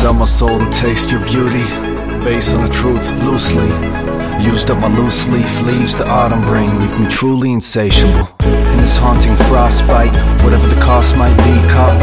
Sell my soul to taste your beauty, based on the truth loosely. Used up my loose leaf leaves the autumn bring, leave me truly insatiable. In this haunting frostbite, whatever the cost might be, caught